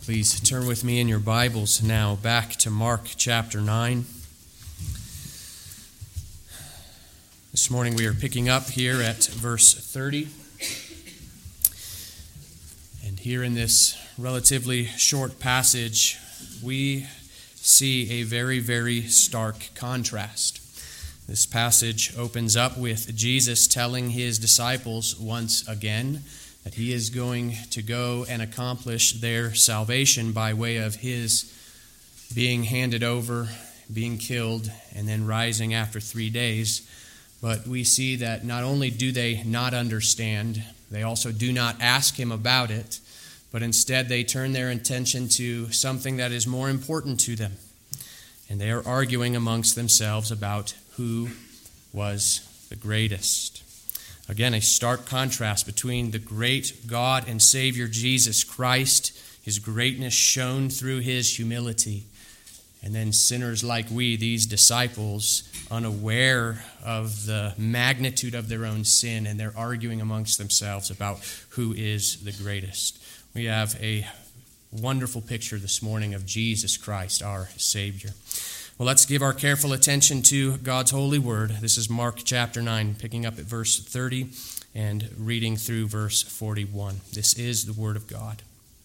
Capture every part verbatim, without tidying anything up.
Please turn with me in your Bibles now back to Mark chapter nine. This morning we are picking up here at verse thirty. And here in this relatively short passage, we see a very, very stark contrast. This passage opens up with Jesus telling his disciples once again that he is going to go and accomplish their salvation by way of his being handed over, being killed, and then rising after three days. But we see that not only do they not understand, they also do not ask him about it, but instead they turn their attention to something that is more important to them. And they are arguing amongst themselves about who was the greatest. Again, a stark contrast between the great God and Savior Jesus Christ, his greatness shown through his humility, and then sinners like we, these disciples, unaware of the magnitude of their own sin, and they're arguing amongst themselves about who is the greatest. We have a wonderful picture this morning of Jesus Christ, our Savior. Well, let's give our careful attention to God's holy word. This is Mark chapter nine, picking up at verse thirty and reading through verse forty-one. This is the word of God.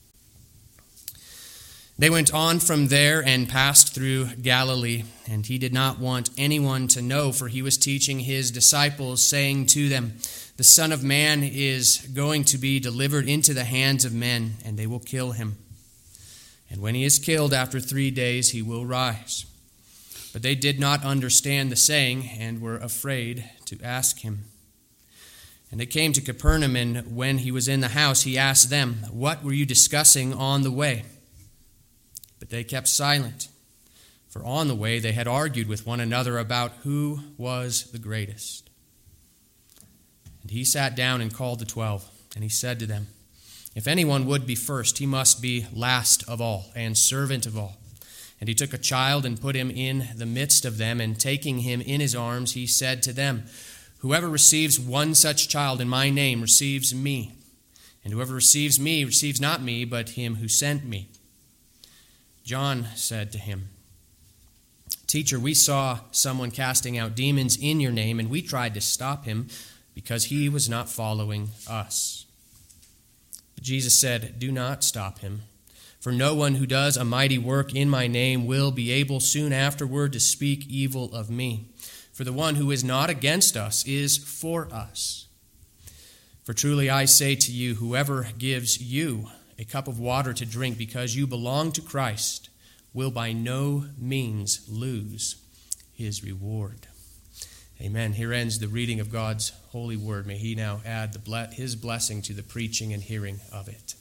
They went on from there and passed through Galilee, and he did not want anyone to know, for he was teaching his disciples, saying to them, "The Son of Man is going to be delivered into the hands of men, and they will kill him. And when he is killed, after three days he will rise." But they did not understand the saying and were afraid to ask him. And they came to Capernaum, and when he was in the house, he asked them, "What were you discussing on the way?" But they kept silent, for on the way they had argued with one another about who was the greatest. And he sat down and called the twelve, and he said to them, "If anyone would be first, he must be last of all and servant of all." And he took a child and put him in the midst of them, and taking him in his arms, he said to them, "Whoever receives one such child in my name receives me, and whoever receives me receives not me, but him who sent me." John said to him, "Teacher, we saw someone casting out demons in your name, and we tried to stop him because he was not following us." But Jesus said, "Do not stop him. For no one who does a mighty work in my name will be able soon afterward to speak evil of me. For the one who is not against us is for us. For truly I say to you, whoever gives you a cup of water to drink because you belong to Christ will by no means lose his reward." Amen. Here ends the reading of God's holy word. May he now add the ble- his blessing to the preaching and hearing of it.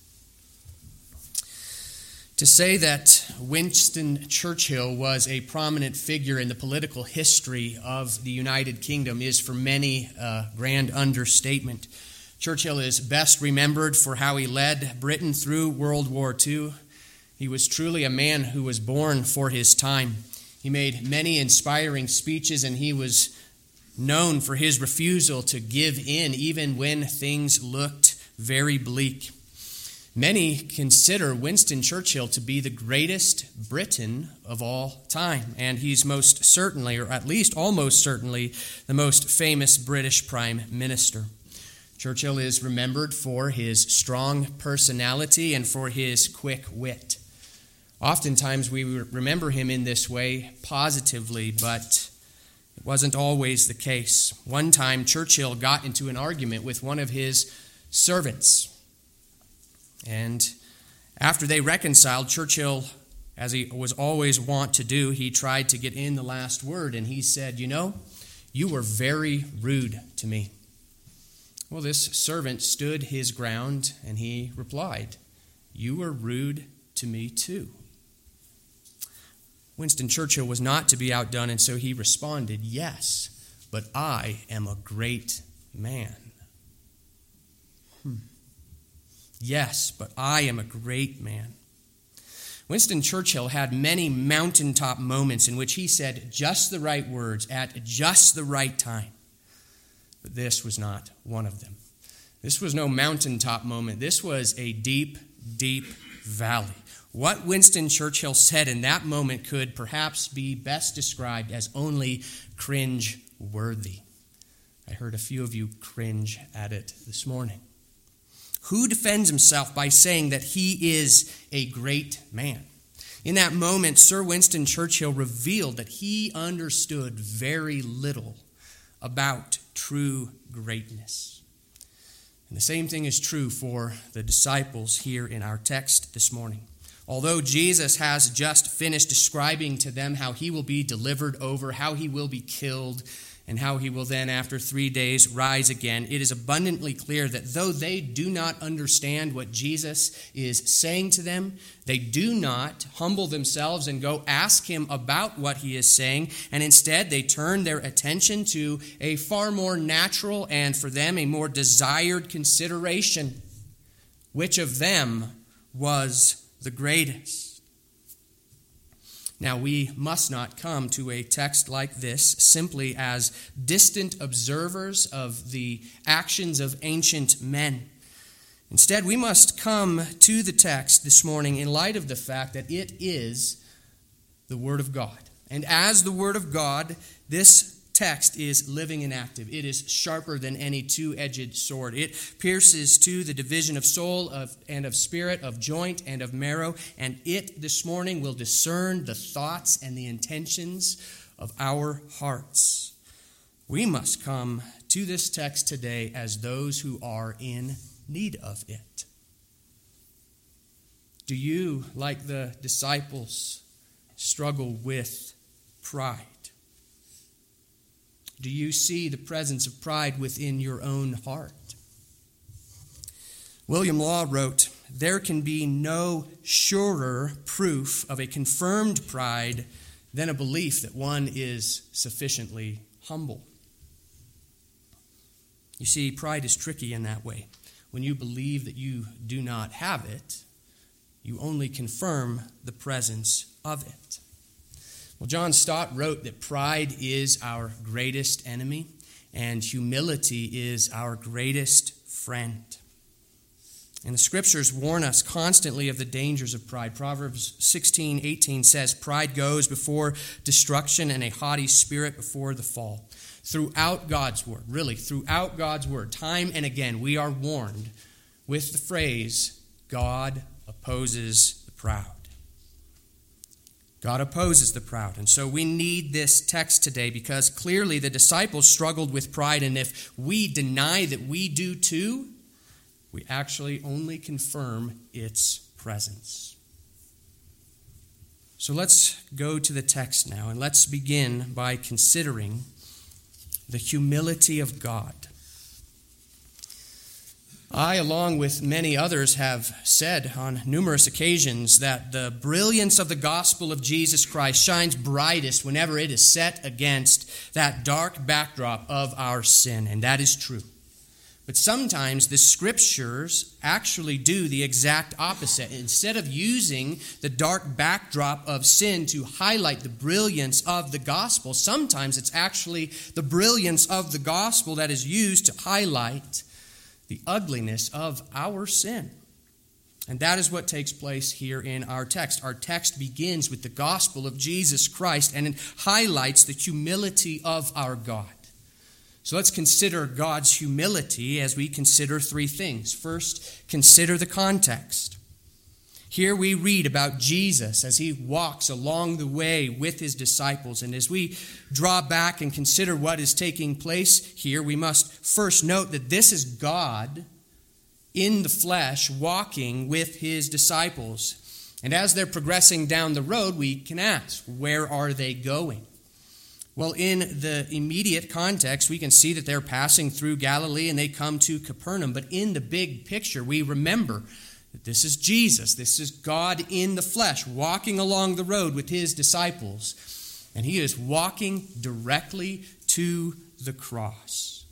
To say that Winston Churchill was a prominent figure in the political history of the United Kingdom is for many a grand understatement. Churchill is best remembered for how he led Britain through World War Two. He was truly a man who was born for his time. He made many inspiring speeches, and he was known for his refusal to give in even when things looked very bleak. Many consider Winston Churchill to be the greatest Briton of all time, and he's most certainly, or at least almost certainly, the most famous British Prime Minister. Churchill is remembered for his strong personality and for his quick wit. Oftentimes we remember him in this way positively, but it wasn't always the case. One time, Churchill got into an argument with one of his servants. And after they reconciled, Churchill, as he was always wont to do, he tried to get in the last word, and he said, "You know, you were very rude to me." Well, this servant stood his ground, and he replied, "You were rude to me too." Winston Churchill was not to be outdone, and so he responded, "Yes, but I am a great man." Hmm. Yes, but I am a great man. Winston Churchill had many mountaintop moments in which he said just the right words at just the right time. But this was not one of them. This was no mountaintop moment. This was a deep, deep valley, What Winston Churchill said in that moment could perhaps be best described as only cringe-worthy. I heard a few of you cringe at it this morning. Who defends himself by saying that he is a great man? In that moment, Sir Winston Churchill revealed that he understood very little about true greatness. And the same thing is true for the disciples here in our text this morning. Although Jesus has just finished describing to them how he will be delivered over, how he will be killed, and how he will then, after three days, rise again, it is abundantly clear that though they do not understand what Jesus is saying to them, they do not humble themselves and go ask him about what he is saying, and instead they turn their attention to a far more natural and, for them, a more desired consideration. Which of them was the greatest? Now, we must not come to a text like this simply as distant observers of the actions of ancient men. Instead, we must come to the text this morning in light of the fact that it is the Word of God. And as the Word of God, this text is living and active. It is sharper than any two-edged sword. It pierces to the division of soul of, and of spirit, of joint and of marrow, and it this morning will discern the thoughts and the intentions of our hearts. We must come to this text today as those who are in need of it. Do you, like the disciples, struggle with pride? Do you see the presence of pride within your own heart? William Law wrote, "There can be no surer proof of a confirmed pride than a belief that one is sufficiently humble." You see, pride is tricky in that way. When you believe that you do not have it, you only confirm the presence of it. Well, John Stott wrote that pride is our greatest enemy and humility is our greatest friend. And the scriptures warn us constantly of the dangers of pride. Proverbs sixteen eighteen says, "Pride goes before destruction and a haughty spirit before the fall." Throughout God's word, really, throughout God's word, time and again, we are warned with the phrase, God opposes the proud. God opposes the proud. And so we need this text today because clearly the disciples struggled with pride, and if we deny that we do too, we actually only confirm its presence. So let's go to the text now, and let's begin by considering the humility of God. I, along with many others, have said on numerous occasions that the brilliance of the gospel of Jesus Christ shines brightest whenever it is set against that dark backdrop of our sin, and that is true. But sometimes the scriptures actually do the exact opposite. Instead of using the dark backdrop of sin to highlight the brilliance of the gospel, sometimes it's actually the brilliance of the gospel that is used to highlight the ugliness of our sin. And that is what takes place here in our text. Our text begins with the gospel of Jesus Christ, and it highlights the humility of our God. So let's consider God's humility as we consider three things. First, consider the context. Here we read about Jesus as he walks along the way with his disciples. And as we draw back and consider what is taking place here, we must first note that this is God in the flesh walking with his disciples. And as they're progressing down the road, we can ask, where are they going? Well, in the immediate context, we can see that they're passing through Galilee and they come to Capernaum. But in the big picture, we remember that this is Jesus. This is God in the flesh walking along the road with his disciples. And he is walking directly to the cross.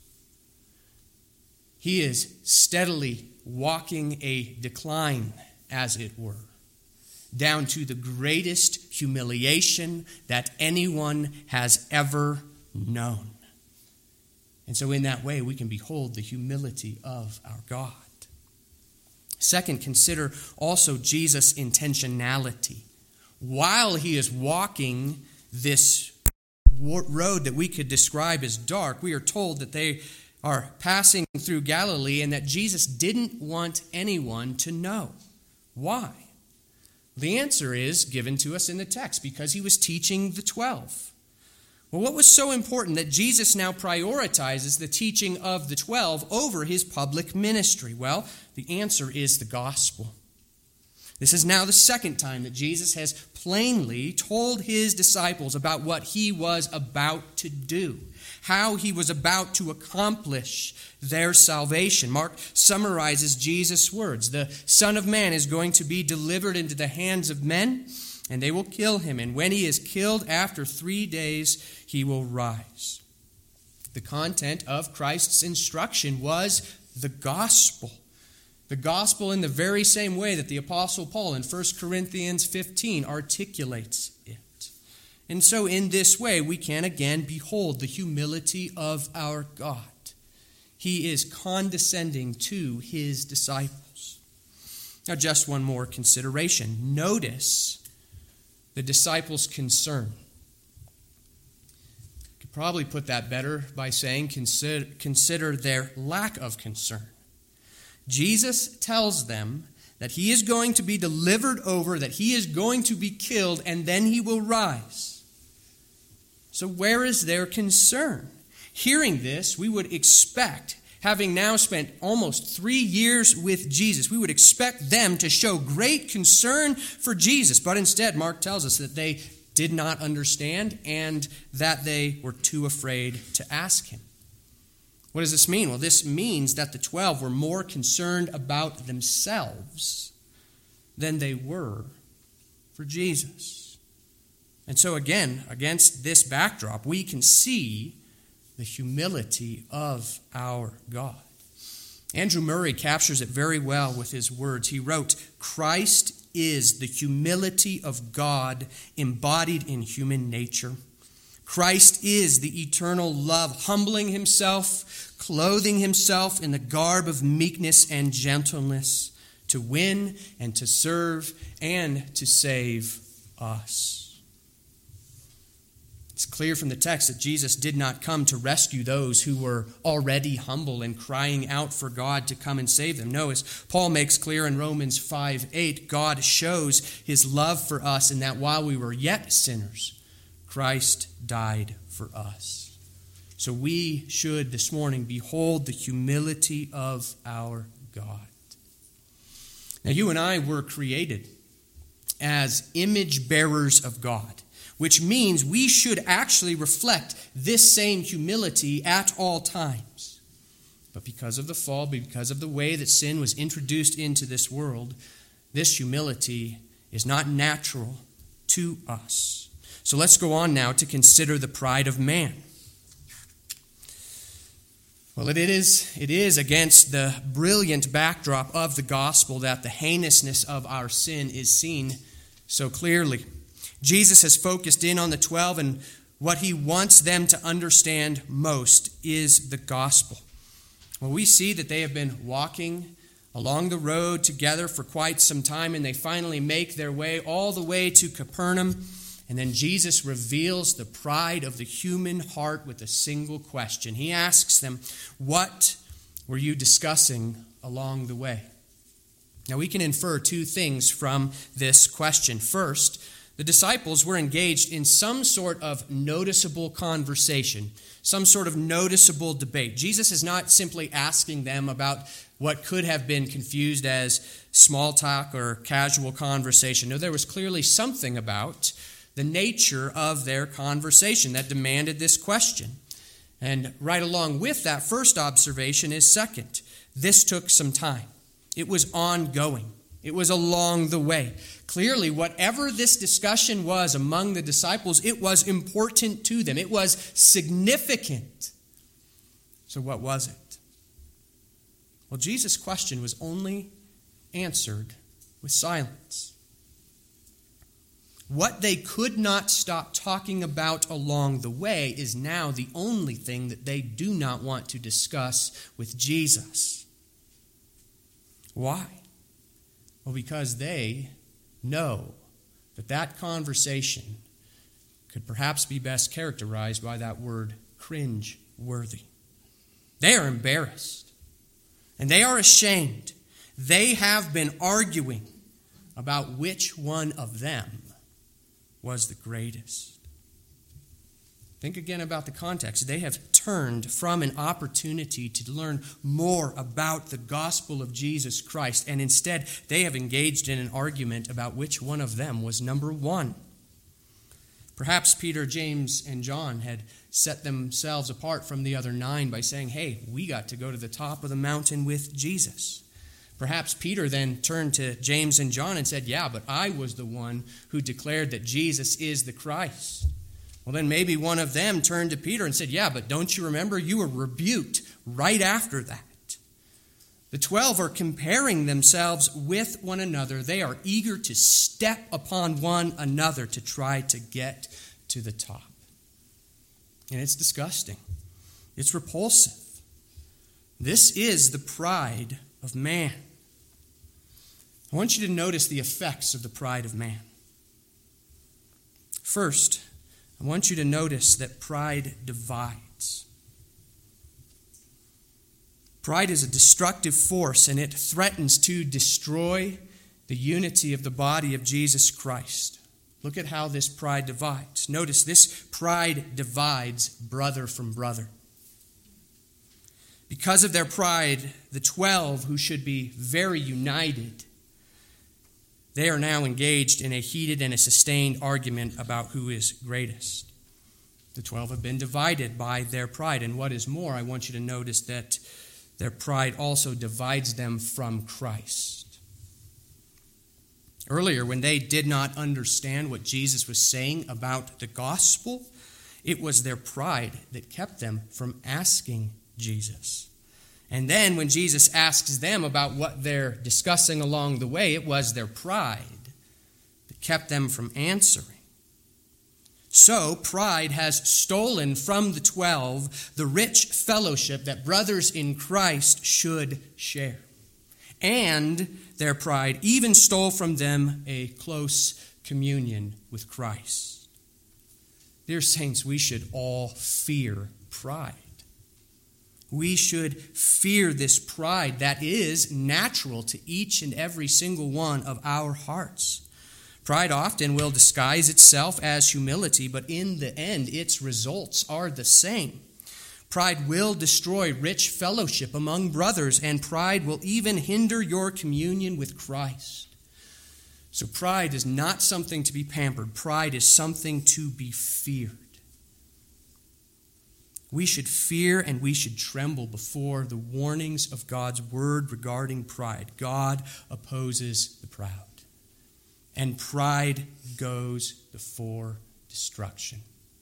He is steadily walking a decline, as it were, down to the greatest humiliation that anyone has ever known. And so in that way, we can behold the humility of our God. Second, consider also Jesus' intentionality. While he is walking this road that we could describe as dark, we are told that they are passing through Galilee and that Jesus didn't want anyone to know. Why? The answer is given to us in the text, because he was teaching the twelve. Well, what was so important that Jesus now prioritizes the teaching of the twelve over his public ministry? Well, the answer is the gospel. This is now the second time that Jesus has plainly told his disciples about what he was about to do, how he was about to accomplish their salvation. Mark summarizes Jesus' words. The Son of Man is going to be delivered into the hands of men, and they will kill him. And when he is killed, after three days, he will rise. The content of Christ's instruction was the gospel. The gospel in the very same way that the Apostle Paul in First Corinthians fifteen articulates it. And so in this way, we can again behold the humility of our God. He is condescending to his disciples. Now, just one more consideration. Notice the disciples' concern. You could probably put that better by saying consider, consider their lack of concern. Jesus tells them that he is going to be delivered over, that he is going to be killed, and then he will rise. So where is their concern? Hearing this, we would expect, having now spent almost three years with Jesus, we would expect them to show great concern for Jesus. But instead, Mark tells us that they did not understand and that they were too afraid to ask him. What does this mean? Well, this means that the twelve were more concerned about themselves than they were for Jesus. And so again, against this backdrop, we can see the humility of our God. Andrew Murray captures it very well with his words. He wrote, "Christ is the humility of God embodied in human nature. Christ is the eternal love, humbling himself, clothing himself in the garb of meekness and gentleness to win and to serve and to save us." It's clear from the text that Jesus did not come to rescue those who were already humble and crying out for God to come and save them. No, as Paul makes clear in Romans five eight, God shows his love for us in that while we were yet sinners, Christ died for us. So we should this morning behold the humility of our God. Now, you and I were created as image bearers of God, which means we should actually reflect this same humility at all times. But because of the fall, because of the way that sin was introduced into this world, this humility is not natural to us. So let's go on now to consider the pride of man. Well, it is, it is against the brilliant backdrop of the gospel that the heinousness of our sin is seen so clearly. Jesus has focused in on the twelve, and what he wants them to understand most is the gospel. Well, we see that they have been walking along the road together for quite some time, and they finally make their way all the way to Capernaum. And then Jesus reveals the pride of the human heart with a single question. He asks them, "What were you discussing along the way?" Now we can infer two things from this question. First, the disciples were engaged in some sort of noticeable conversation, some sort of noticeable debate. Jesus is not simply asking them about what could have been confused as small talk or casual conversation. No, there was clearly something about the nature of their conversation that demanded this question. And right along with that first observation is second. This took some time. It was ongoing. It was along the way. Clearly, whatever this discussion was among the disciples, it was important to them. It was significant. So what was it? Well, Jesus' question was only answered with silence. What they could not stop talking about along the way is now the only thing that they do not want to discuss with Jesus. Why? Well, because they know that that conversation could perhaps be best characterized by that word cringe-worthy. They are embarrassed, and they are ashamed. They have been arguing about which one of them was the greatest. Think again about the context. They have turned from an opportunity to learn more about the gospel of Jesus Christ, and instead they have engaged in an argument about which one of them was number one. Perhaps Peter, James, and John had set themselves apart from the other nine by saying, hey, we got to go to the top of the mountain with Jesus. Perhaps Peter then turned to James and John and said, yeah, but I was the one who declared that Jesus is the Christ. Well, then maybe one of them turned to Peter and said, yeah, but don't you remember? You were rebuked right after that. The twelve are comparing themselves with one another. They are eager to step upon one another to try to get to the top. And it's disgusting. It's repulsive. This is the pride of man. I want you to notice the effects of the pride of man. First, I want you to notice that pride divides. Pride is a destructive force, and it threatens to destroy the unity of the body of Jesus Christ. Look at how this pride divides. Notice this pride divides brother from brother. Because of their pride, the twelve, who should be very united, they are now engaged in a heated and a sustained argument about who is greatest. The twelve have been divided by their pride. And what is more, I want you to notice that their pride also divides them from Christ. Earlier, when they did not understand what Jesus was saying about the gospel, it was their pride that kept them from asking Jesus. And then when Jesus asks them about what they're discussing along the way, it was their pride that kept them from answering. So pride has stolen from the twelve the rich fellowship that brothers in Christ should share. And their pride even stole from them a close communion with Christ. Dear saints, we should all fear pride. We should fear this pride that is natural to each and every single one of our hearts. Pride often will disguise itself as humility, but in the end, its results are the same. Pride will destroy rich fellowship among brothers, and pride will even hinder your communion with Christ. So pride is not something to be pampered. Pride is something to be feared. We should fear and we should tremble before the warnings of God's word regarding pride. God opposes the proud, and pride goes before destruction.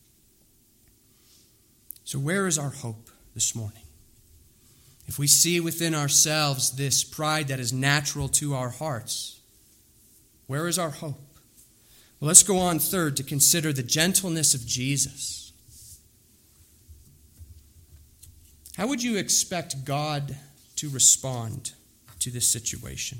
So where is our hope this morning? If we see within ourselves this pride that is natural to our hearts, where is our hope? Well, let's go on third to consider the gentleness of Jesus. How would you expect God to respond to this situation?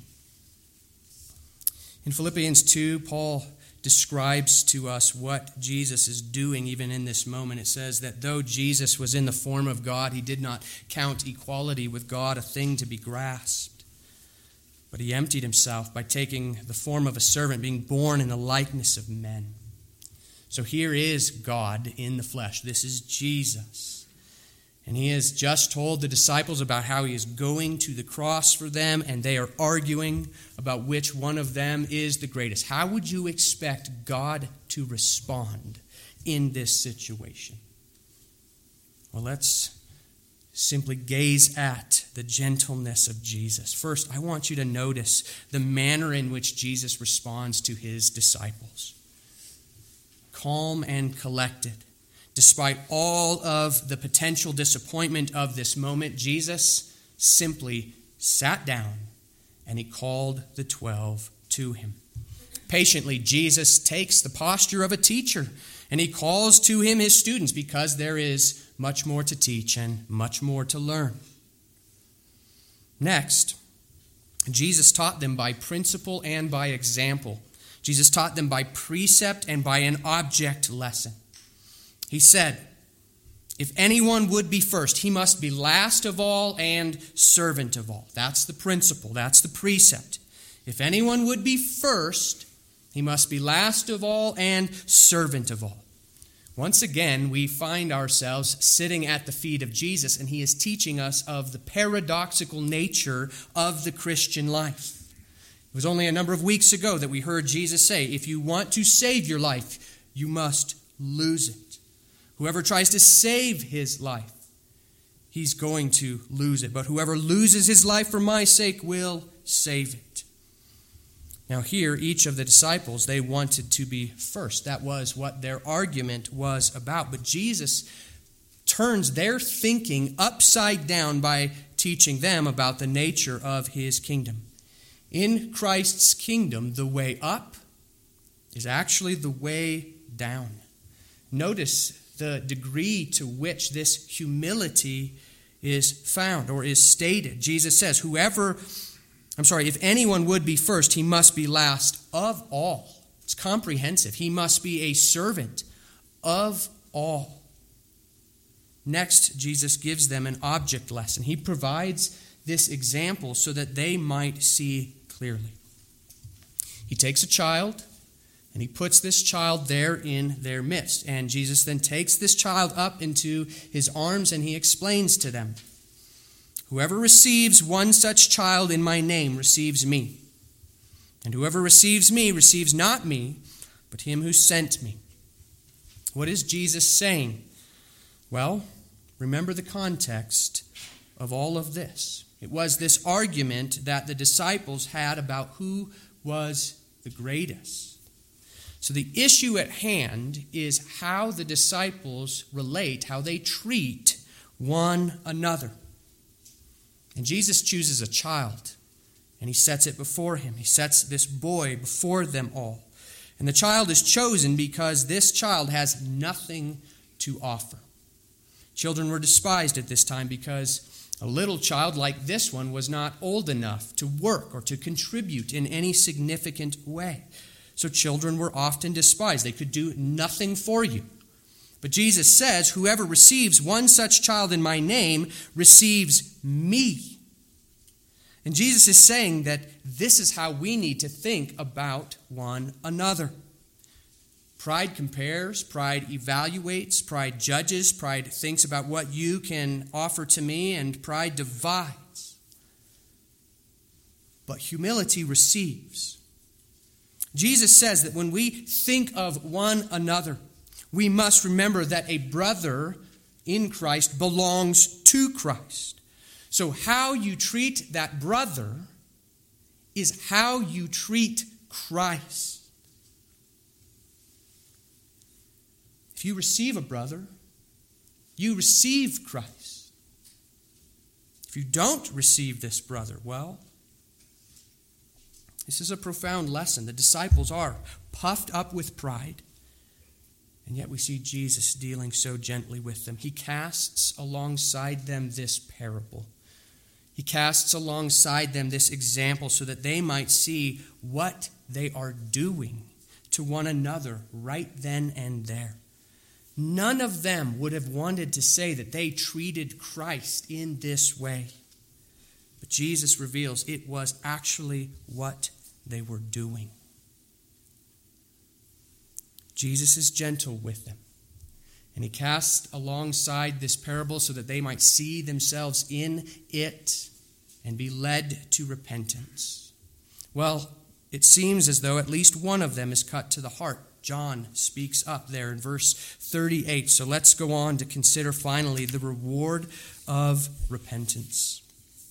In Philippians two, Paul describes to us what Jesus is doing even in this moment. It says that though Jesus was in the form of God, he did not count equality with God a thing to be grasped, but he emptied himself by taking the form of a servant, being born in the likeness of men. So here is God in the flesh. This is Jesus. And he has just told the disciples about how he is going to the cross for them, and they are arguing about which one of them is the greatest. How would you expect God to respond in this situation? Well, let's simply gaze at the gentleness of Jesus. First, I want you to notice the manner in which Jesus responds to his disciples. Calm and collected. Despite all of the potential disappointment of this moment, Jesus simply sat down and he called the twelve to him. Patiently, Jesus takes the posture of a teacher and he calls to him his students because there is much more to teach and much more to learn. Next, Jesus taught them by principle and by example. Jesus taught them by precept and by an object lesson. He said, if anyone would be first, he must be last of all and servant of all. That's the principle. That's the precept. If anyone would be first, he must be last of all and servant of all. Once again, we find ourselves sitting at the feet of Jesus, and he is teaching us of the paradoxical nature of the Christian life. It was only a number of weeks ago that we heard Jesus say, if you want to save your life, you must lose it. Whoever tries to save his life, he's going to lose it. But whoever loses his life for my sake will save it. Now here, each of the disciples, they wanted to be first. That was what their argument was about. But Jesus turns their thinking upside down by teaching them about the nature of his kingdom. In Christ's kingdom, the way up is actually the way down. Notice the degree to which this humility is found or is stated. Jesus says, whoever, I'm sorry, if anyone would be first, he must be last of all. It's comprehensive. He must be a servant of all. Next, Jesus gives them an object lesson. He provides this example so that they might see clearly. He takes a child and he puts this child there in their midst. And Jesus then takes this child up into his arms and he explains to them, whoever receives one such child in my name receives me. And whoever receives me receives not me, but him who sent me. What is Jesus saying? Well, remember the context of all of this. It was this argument that the disciples had about who was the greatest. So the issue at hand is how the disciples relate, how they treat one another. And Jesus chooses a child, and he sets it before him. He sets this boy before them all. And the child is chosen because this child has nothing to offer. Children were despised at this time because a little child like this one was not old enough to work or to contribute in any significant way. So children were often despised. They could do nothing for you. But Jesus says, whoever receives one such child in my name receives me. And Jesus is saying that this is how we need to think about one another. Pride compares, pride evaluates, pride judges, pride thinks about what you can offer to me, and pride divides. But humility receives. Jesus says that when we think of one another, we must remember that a brother in Christ belongs to Christ. So how you treat that brother is how you treat Christ. If you receive a brother, you receive Christ. If you don't receive this brother, well, this is a profound lesson. The disciples are puffed up with pride, and yet we see Jesus dealing so gently with them. He casts alongside them this parable. He casts alongside them this example so that they might see what they are doing to one another right then and there. None of them would have wanted to say that they treated Christ in this way. But Jesus reveals it was actually what they were doing. Jesus is gentle with them. And he casts alongside this parable so that they might see themselves in it and be led to repentance. Well, it seems as though at least one of them is cut to the heart. John speaks up there in verse thirty-eight. So let's go on to consider finally the reward of repentance.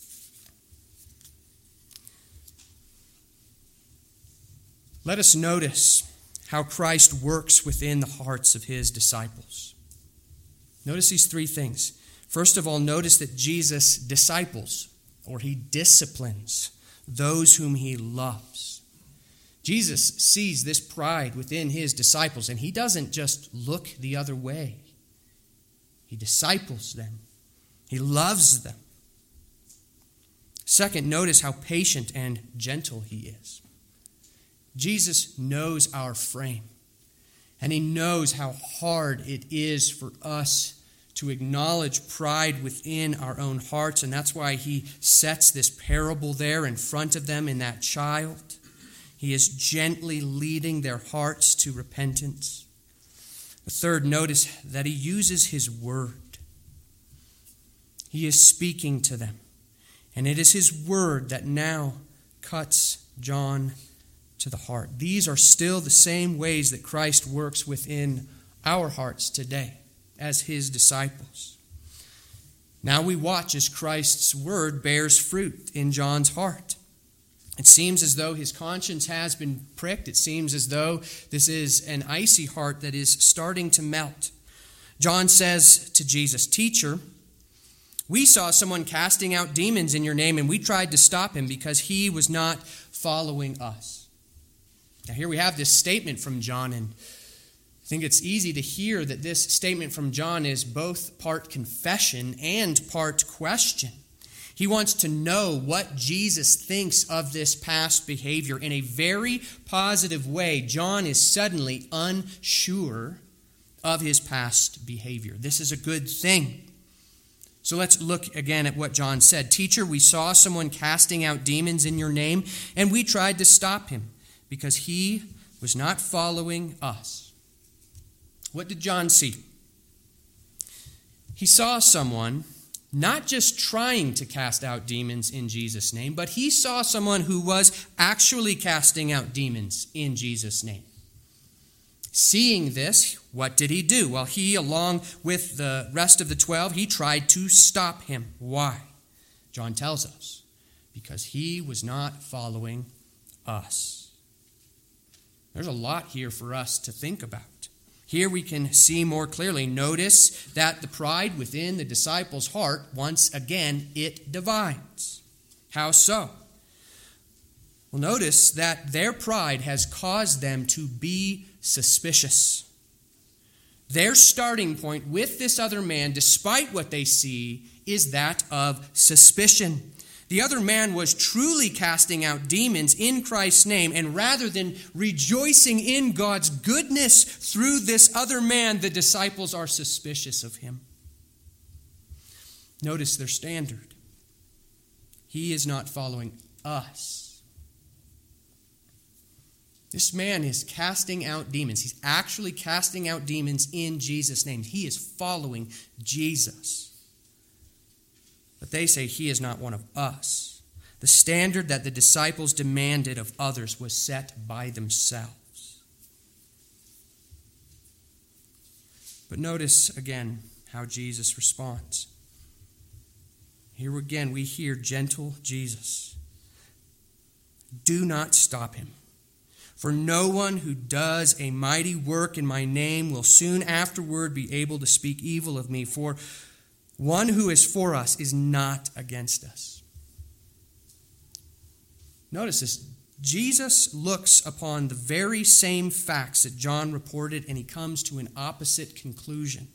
Let us notice how Christ works within the hearts of his disciples. Notice these three things. First of all, notice that Jesus disciples, or he disciplines, those whom he loves. Jesus sees this pride within his disciples, and he doesn't just look the other way. He disciples them. He loves them. Second, notice how patient and gentle he is. Jesus knows our frame, and he knows how hard it is for us to acknowledge pride within our own hearts, and that's why he sets this parable there in front of them in that child. He is gently leading their hearts to repentance. Third, notice that he uses his word. He is speaking to them, and it is his word that now cuts John to the heart. These are still the same ways that Christ works within our hearts today as his disciples. Now we watch as Christ's word bears fruit in John's heart. It seems as though his conscience has been pricked. It seems as though this is an icy heart that is starting to melt. John says to Jesus, "Teacher, we saw someone casting out demons in your name, and we tried to stop him because he was not following us." Now here we have this statement from John, and I think it's easy to hear that this statement from John is both part confession and part question. He wants to know what Jesus thinks of this past behavior. In a very positive way, John is suddenly unsure of his past behavior. This is a good thing. So let's look again at what John said. "Teacher, we saw someone casting out demons in your name, and we tried to stop him because he was not following us." What did John see? He saw someone not just trying to cast out demons in Jesus' name, but he saw someone who was actually casting out demons in Jesus' name. Seeing this, what did he do? Well, he, along with the rest of the twelve, he tried to stop him. Why? John tells us, because he was not following us. There's a lot here for us to think about. Here we can see more clearly. Notice that the pride within the disciples' heart, once again, it divides. How so? Well, notice that their pride has caused them to be suspicious. Their starting point with this other man, despite what they see, is that of suspicion. The other man was truly casting out demons in Christ's name, and rather than rejoicing in God's goodness through this other man, the disciples are suspicious of him. Notice their standard. He is not following us. This man is casting out demons. He's actually casting out demons in Jesus' name. He is following Jesus. But they say he is not one of us. The standard that the disciples demanded of others was set by themselves. But notice again how Jesus responds. Here again we hear gentle Jesus. "Do not stop him. For no one who does a mighty work in my name will soon afterward be able to speak evil of me. For one who is for us is not against us." Notice this. Jesus looks upon the very same facts that John reported, and he comes to an opposite conclusion.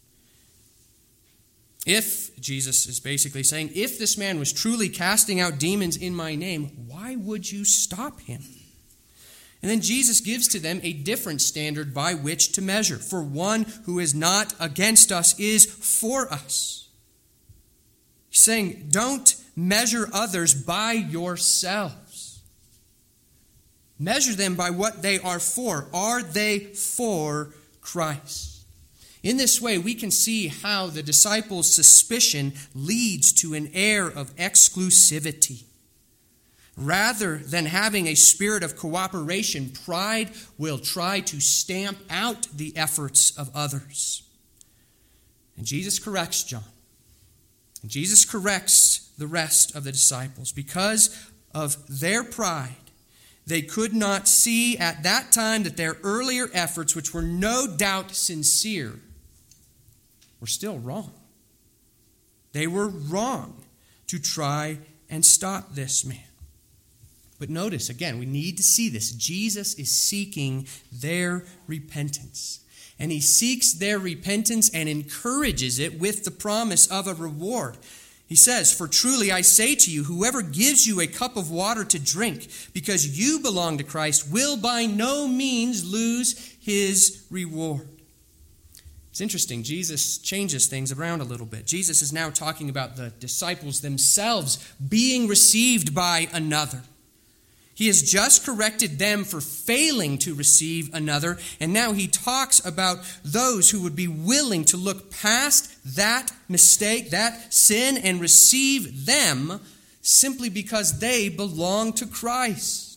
If, Jesus is basically saying, if this man was truly casting out demons in my name, why would you stop him? And then Jesus gives to them a different standard by which to measure. For one who is not against us is for us. He's saying, don't measure others by yourselves. Measure them by what they are for. Are they for Christ? In this way, we can see how the disciples' suspicion leads to an air of exclusivity. Rather than having a spirit of cooperation, pride will try to stamp out the efforts of others. And Jesus corrects John. And Jesus corrects the rest of the disciples. Because of their pride, they could not see at that time that their earlier efforts, which were no doubt sincere, were still wrong. They were wrong to try and stop this man. But notice, again, we need to see this. Jesus is seeking their repentance. And he seeks their repentance and encourages it with the promise of a reward. He says, "For truly I say to you, whoever gives you a cup of water to drink, because you belong to Christ, will by no means lose his reward." It's interesting. Jesus changes things around a little bit. Jesus is now talking about the disciples themselves being received by another. He has just corrected them for failing to receive another, and now he talks about those who would be willing to look past that mistake, that sin, and receive them simply because they belong to Christ.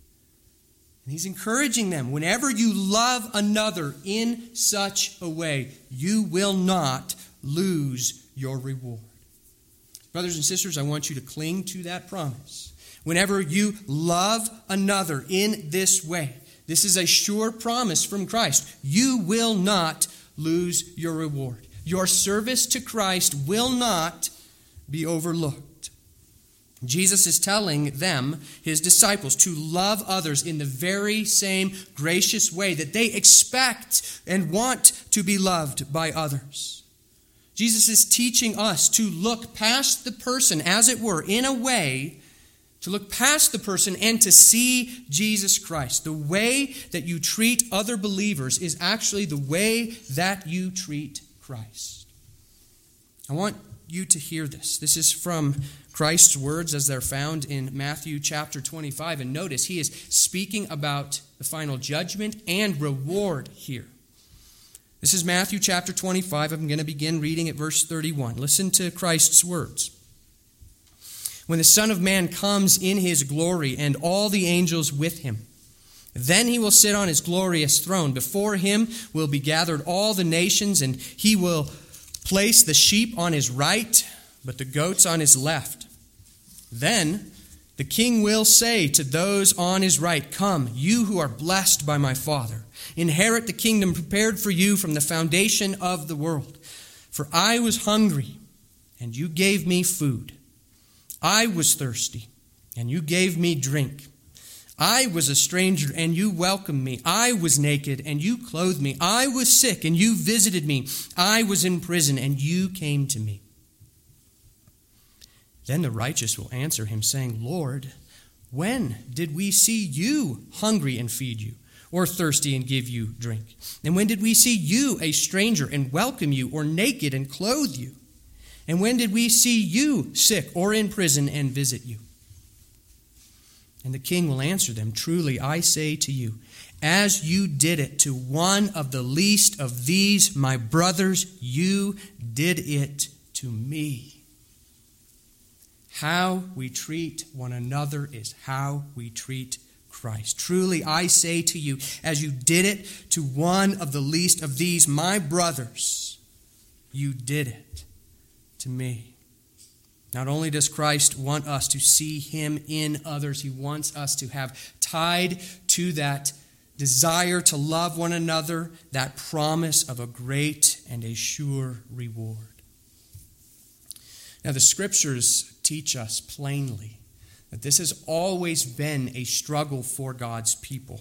And he's encouraging them, whenever you love another in such a way, you will not lose your reward. Brothers and sisters, I want you to cling to that promise. Whenever you love another in this way, this is a sure promise from Christ, you will not lose your reward. Your service to Christ will not be overlooked. Jesus is telling them, his disciples, to love others in the very same gracious way that they expect and want to be loved by others. Jesus is teaching us to look past the person, as it were, in a way, to look past the person and to see Jesus Christ. The way that you treat other believers is actually the way that you treat Christ. I want you to hear this. This is from Christ's words as they're found in Matthew chapter twenty-five. And notice he is speaking about the final judgment and reward here. This is Matthew chapter twenty-five. I'm going to begin reading at verse thirty-one. Listen to Christ's words. "When the Son of Man comes in his glory and all the angels with him, then he will sit on his glorious throne. Before him will be gathered all the nations, and he will place the sheep on his right, but the goats on his left. Then the king will say to those on his right, 'Come, you who are blessed by my Father, inherit the kingdom prepared for you from the foundation of the world. For I was hungry, and you gave me food. I was thirsty, and you gave me drink. I was a stranger, and you welcomed me. I was naked, and you clothed me. I was sick, and you visited me. I was in prison, and you came to me.' Then the righteous will answer him, saying, 'Lord, when did we see you hungry and feed you, or thirsty and give you drink? And when did we see you a stranger and welcome you, or naked and clothe you? And when did we see you sick or in prison and visit you?' And the king will answer them, 'Truly I say to you, as you did it to one of the least of these my brothers, you did it to me.'" How we treat one another is how we treat Christ. "Truly I say to you, as you did it to one of the least of these my brothers, you did it to me." Not only does Christ want us to see him in others, he wants us to have tied to that desire to love one another that promise of a great and a sure reward. Now, the scriptures teach us plainly that this has always been a struggle for God's people.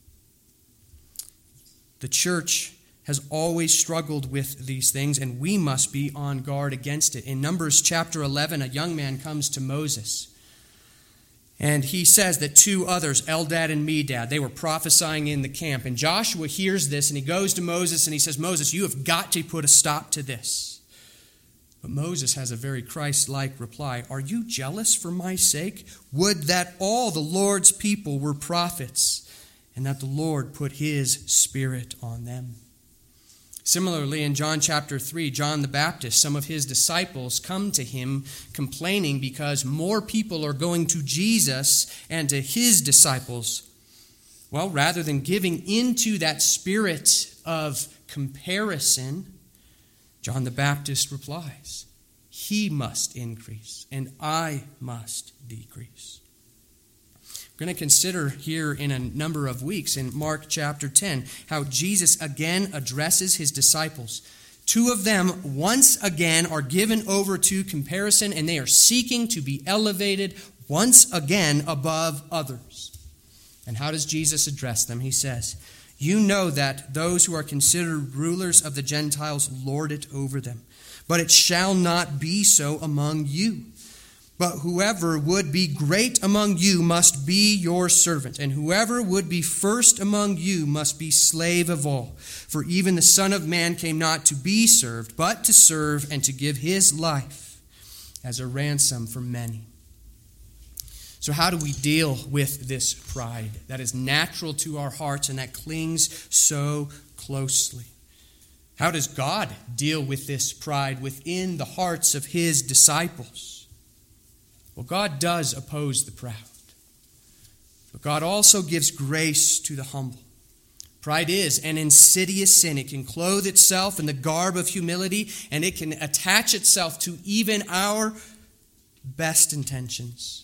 The church has always struggled with these things, and we must be on guard against it. In Numbers chapter eleven, a young man comes to Moses, and he says that two others, Eldad and Medad, they were prophesying in the camp. And Joshua hears this, and he goes to Moses, and he says, "Moses, you have got to put a stop to this." But Moses has a very Christ-like reply. "Are you jealous for my sake? Would that all the Lord's people were prophets, and that the Lord put his Spirit on them." Similarly, in John chapter three, John the Baptist, some of his disciples come to him complaining because more people are going to Jesus and to his disciples. Well, rather than giving into that spirit of comparison, John the Baptist replies, "He must increase, and I must decrease." We're going to consider here in a number of weeks in Mark chapter ten how Jesus again addresses his disciples. Two of them once again are given over to comparison, and they are seeking to be elevated once again above others. And how does Jesus address them? He says, "You know that those who are considered rulers of the Gentiles lord it over them, but it shall not be so among you. But whoever would be great among you must be your servant, and whoever would be first among you must be slave of all. For even the Son of Man came not to be served, but to serve and to give his life as a ransom for many." So how do we deal with this pride that is natural to our hearts and that clings so closely? How does God deal with this pride within the hearts of his disciples? Well, God does oppose the proud, but God also gives grace to the humble. Pride is an insidious sin. It can clothe itself in the garb of humility, and it can attach itself to even our best intentions.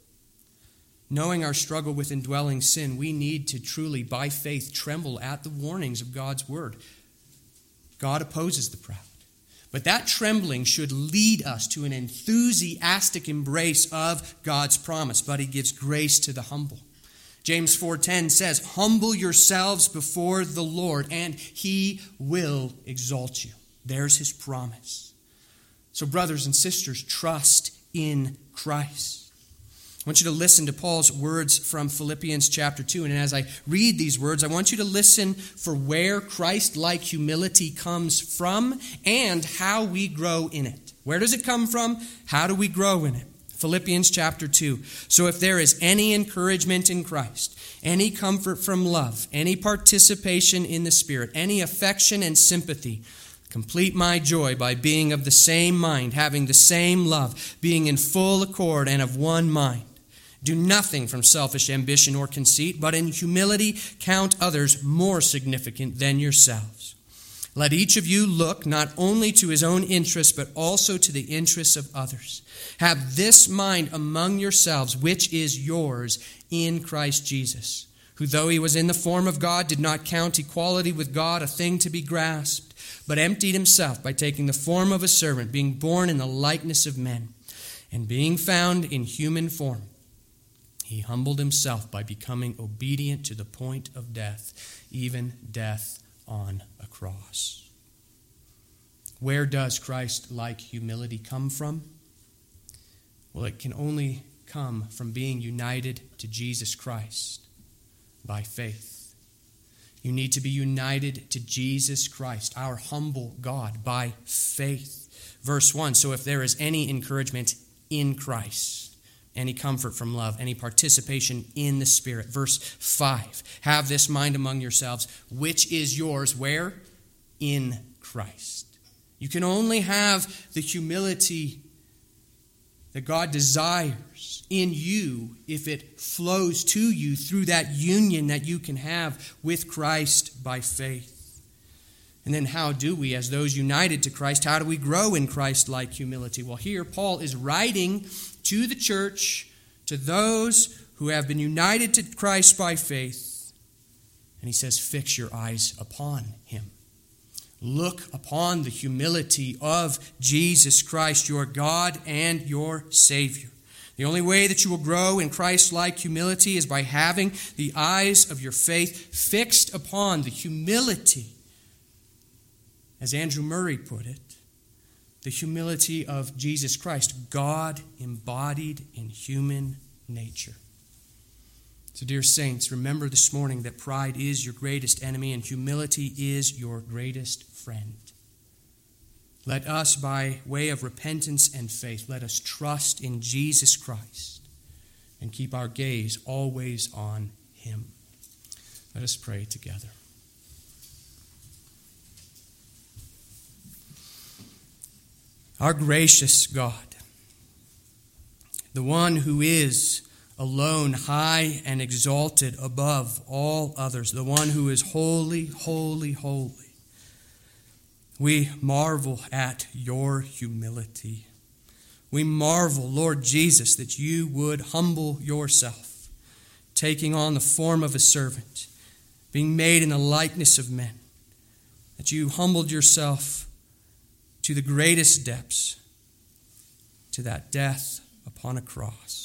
Knowing our struggle with indwelling sin, we need to truly, by faith, tremble at the warnings of God's word. God opposes the proud. But that trembling should lead us to an enthusiastic embrace of God's promise. But he gives grace to the humble. James four ten says, "Humble yourselves before the Lord, and he will exalt you." There's his promise. So brothers and sisters, trust in Christ. I want you to listen to Paul's words from Philippians chapter two. And as I read these words, I want you to listen for where Christ-like humility comes from and how we grow in it. Where does it come from? How do we grow in it? Philippians chapter two. "So if there is any encouragement in Christ, any comfort from love, any participation in the Spirit, any affection and sympathy, complete my joy by being of the same mind, having the same love, being in full accord and of one mind. Do nothing from selfish ambition or conceit, but in humility count others more significant than yourselves. Let each of you look not only to his own interests, but also to the interests of others. Have this mind among yourselves, which is yours in Christ Jesus, who though he was in the form of God, did not count equality with God a thing to be grasped, but emptied himself by taking the form of a servant, being born in the likeness of men, and being found in human form. He humbled himself by becoming obedient to the point of death, even death on a cross." Where does Christ-like humility come from? Well, it can only come from being united to Jesus Christ by faith. You need to be united to Jesus Christ, our humble God, by faith. Verse one, "So if there is any encouragement in Christ, any comfort from love, any participation in the Spirit." Verse five, "Have this mind among yourselves, which is yours," where? In Christ. You can only have the humility that God desires in you if it flows to you through that union that you can have with Christ by faith. And then how do we, as those united to Christ, how do we grow in Christ-like humility? Well, here Paul is writing to the church, to those who have been united to Christ by faith. And he says, fix your eyes upon him. Look upon the humility of Jesus Christ, your God and your Savior. The only way that you will grow in Christ-like humility is by having the eyes of your faith fixed upon the humility, as Andrew Murray put it, the humility of Jesus Christ, God embodied in human nature. So, dear saints, remember this morning that pride is your greatest enemy and humility is your greatest friend. Let us, by way of repentance and faith, let us trust in Jesus Christ and keep our gaze always on him. Let us pray together. Our gracious God, the one who is alone high and exalted above all others, the one who is holy, holy, holy, we marvel at your humility. We marvel, Lord Jesus, that you would humble yourself, taking on the form of a servant, being made in the likeness of men, that you humbled yourself to the greatest depths, to that death upon a cross.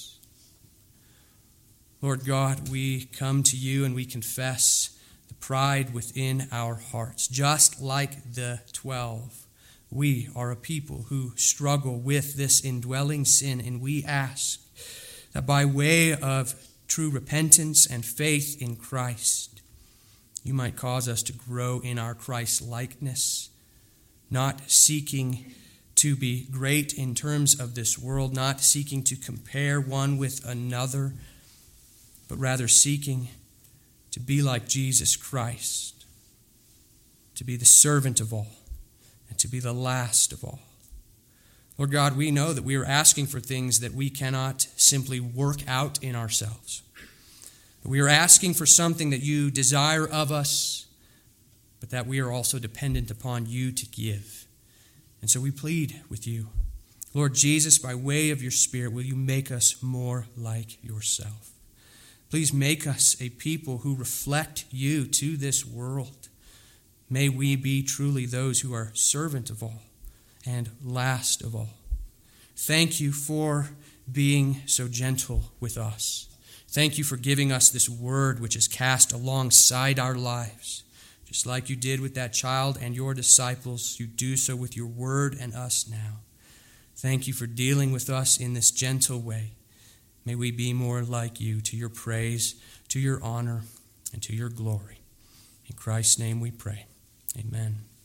Lord God, we come to you and we confess the pride within our hearts. Just like the twelve, We are a people who struggle with this indwelling sin, and we ask that by way of true repentance and faith in Christ, you might cause us to grow in our Christ-likeness, not seeking to be great in terms of this world, not seeking to compare one with another, but rather seeking to be like Jesus Christ, to be the servant of all, and to be the last of all. Lord God, we know that we are asking for things that we cannot simply work out in ourselves. But we are asking for something that you desire of us, but that we are also dependent upon you to give. And so we plead with you, Lord Jesus, by way of your Spirit, will you make us more like yourself? Please make us a people who reflect you to this world. May we be truly those who are servant of all and last of all. Thank you for being so gentle with us. Thank you for giving us this word which is cast alongside our lives. Just like you did with that child and your disciples, you do so with your word and us now. Thank you for dealing with us in this gentle way. May we be more like you, to your praise, to your honor, and to your glory. In Christ's name we pray. Amen.